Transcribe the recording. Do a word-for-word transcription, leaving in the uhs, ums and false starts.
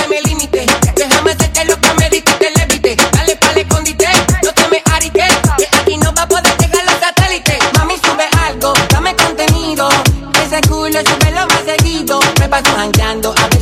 que me limite. Déjame hacerte lo que me diste, te levite. Dale pa'l escondite, no te me ariques, que aquí no va a poder llegar los satélites. Mami, sube algo, dame contenido. Ese culo, súbelo más seguido. Me paso jangueando a